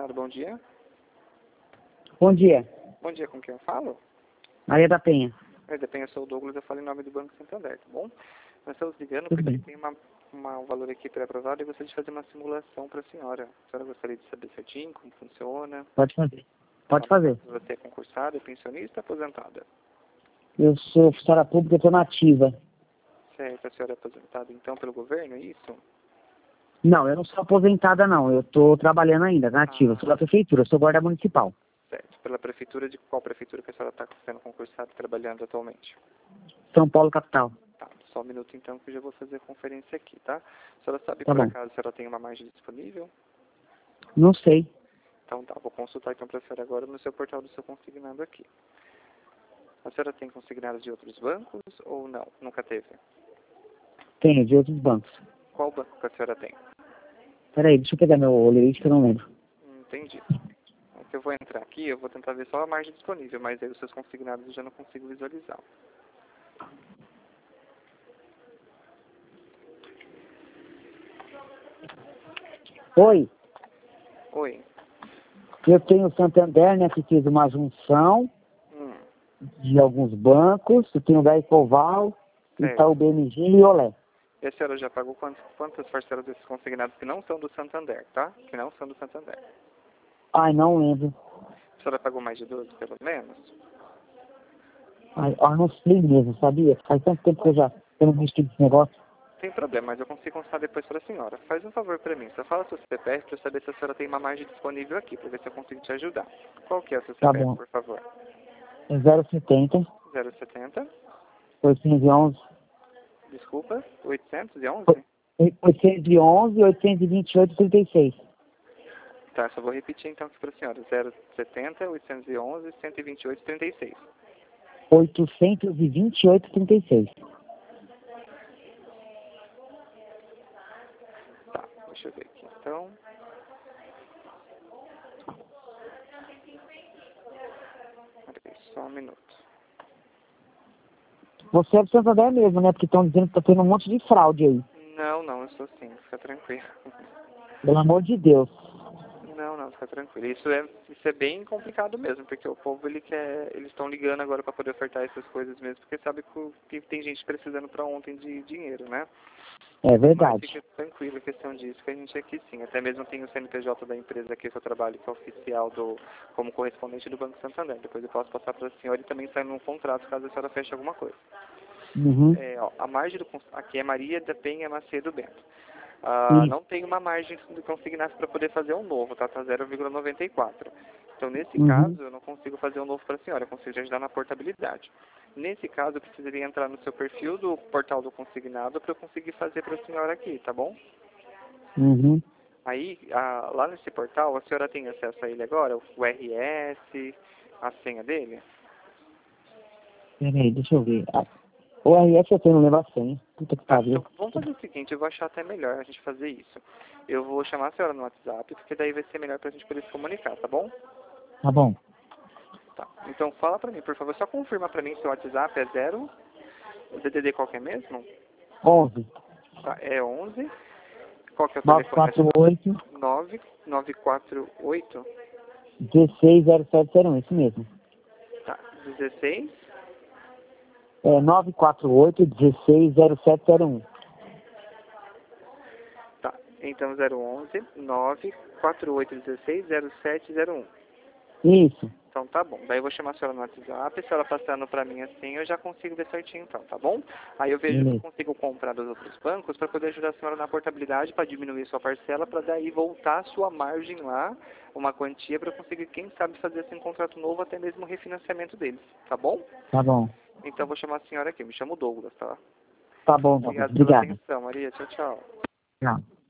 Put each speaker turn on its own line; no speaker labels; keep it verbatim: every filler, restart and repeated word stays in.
consignado, bom dia.
Bom dia.
Bom dia, com quem eu falo?
Maria da Penha.
Maria da Penha, eu sou o Douglas, eu falo em nome do Banco Santander, tá bom? Nós estamos ligando
Tudo
porque
bem.
tem uma, uma, um valor aqui pré-aprovado e gostaria de fazer uma simulação para a senhora. A senhora gostaria de saber certinho como funciona?
Pode fazer. Pode fazer.
Você é concursada, é pensionista, aposentada?
Eu sou funcionária pública, estou nativa.
Certo, a senhora é aposentada então pelo governo, é isso?
Não, eu não sou aposentada, não. Eu estou trabalhando ainda, nativa.
Ah.
Eu sou da prefeitura, eu sou guarda municipal.
Certo. Pela prefeitura, de qual prefeitura que a senhora está sendo concursada e trabalhando atualmente?
São Paulo, capital.
Tá, só um minuto então que eu já vou fazer a conferência aqui, tá? A senhora sabe,
Tá
por
bom.
acaso, se ela tem uma margem disponível?
Não sei.
Então tá, vou consultar então para a senhora agora no seu portal do seu consignado aqui. A senhora tem consignados de outros bancos ou não? Nunca teve?
Tenho, de outros bancos.
Qual banco que a senhora tem?
Peraí, deixa eu pegar meu olerite que eu não lembro.
Hum, Entendi. Então, eu vou entrar aqui, eu vou tentar ver só a margem disponível, mas aí os seus consignados eu já não consigo visualizar.
Oi,
Oi.
eu tenho o Santander, né, que fiz uma junção
Hum,
de alguns bancos. Eu tenho o Gaicoval,
certo.
Itaú B M G e Olé.
E a senhora já pagou quantas, quantas parcelas desses consignados que não são do Santander, tá? Que não são do Santander.
Ai, não lembro.
A senhora pagou mais de doze, pelo menos?
Ai, eu não sei mesmo, sabia? Faz tanto tempo que eu já eu não mexi nesse negócio.
Tem problema, mas eu consigo consultar depois para a senhora. Faz um favor para mim, só fala seu C P F para eu saber se a senhora tem uma margem disponível aqui, para ver se eu consigo te ajudar. Qual que é o seu
Tá
C P F,
bom.
por favor?
É zero setenta,
zero setenta,
oitocentos e onze,
desculpa, oitocentos e onze?
oitocentos e onze, oitocentos e vinte e oito, trinta e seis.
Tá, só vou repetir então aqui para a senhora. zero setenta, oitocentos e onze, cento e vinte e oito, trinta e seis.
oitocentos e vinte e oito, trinta e seis.
Tá, deixa eu ver aqui então. Peraí, só um minuto.
Você é do Santander mesmo, né? Porque estão dizendo que tá tendo um monte de fraude aí.
Não, não, eu sou sim, fica tranquilo.
Pelo amor de Deus.
Não, não, fica tranquilo. Isso é, isso é bem complicado mesmo, porque o povo, ele quer, eles estão ligando agora para poder ofertar essas coisas mesmo, porque sabe que, o- que tem gente precisando para ontem de dinheiro, né?
É
Mas
verdade.
fica tranquilo a questão disso, que a gente aqui sim. Até mesmo tem o C N P J da empresa aqui que eu trabalho, que é oficial do, como correspondente do Banco Santander. Depois eu posso passar para a senhora e também sai num contrato caso a senhora feche alguma coisa.
Uhum.
É, ó, a margem do cons- aqui é Maria da Penha Macedo Bento. Ah,
Isso.
não tem uma margem de consignados para poder fazer um novo, tá? Tá zero vírgula noventa e quatro. Então, nesse
Uhum.
caso, eu não consigo fazer um novo para a senhora, eu consigo te ajudar na portabilidade. Nesse caso, eu precisaria entrar no seu perfil do portal do consignado para eu conseguir fazer para a senhora aqui, tá bom?
Uhum.
Aí, ah, lá nesse portal, a senhora tem acesso a ele agora, o R S, a senha dele?
Peraí, deixa eu ver. Ah, o R S eu tenho, não lembro a senha. Puta que
Tá, então
pariu.
vamos fazer o seguinte, eu vou achar até melhor a gente fazer isso. Eu vou chamar a senhora no WhatsApp, porque daí vai ser melhor pra gente poder se comunicar, tá bom?
Tá bom.
Tá. Então fala pra mim, por favor, só confirma pra mim se o WhatsApp é zero, o D D D qual que é mesmo?
onze,
Tá, é onze. Qual que é o
nove
telefone?
quatro oito,
nove nove quatro oito.
dezesseis zero sete zero um, isso mesmo.
Tá, dezesseis.
É nove quatro oito, dezesseis zero sete zero um.
Tá, então zero onze, nove quatro oito um seis zero sete zero um.
Isso.
Então tá bom. Daí eu vou chamar a senhora no WhatsApp, se ela passando pra mim assim, eu já consigo ver certinho então, tá bom? Aí eu vejo se eu
Beleza.
consigo comprar dos outros bancos para poder ajudar a senhora na portabilidade, para diminuir sua parcela, para daí voltar a sua margem lá, uma quantia para conseguir, quem sabe, fazer assim um contrato novo, até mesmo o refinanciamento deles, tá bom?
Tá bom.
Então eu vou chamar a senhora aqui, me chamo Douglas, tá?
Tá bom, Douglas.
Obrigado pela
Obrigado.
atenção, Maria. Tchau, tchau.
Tchau.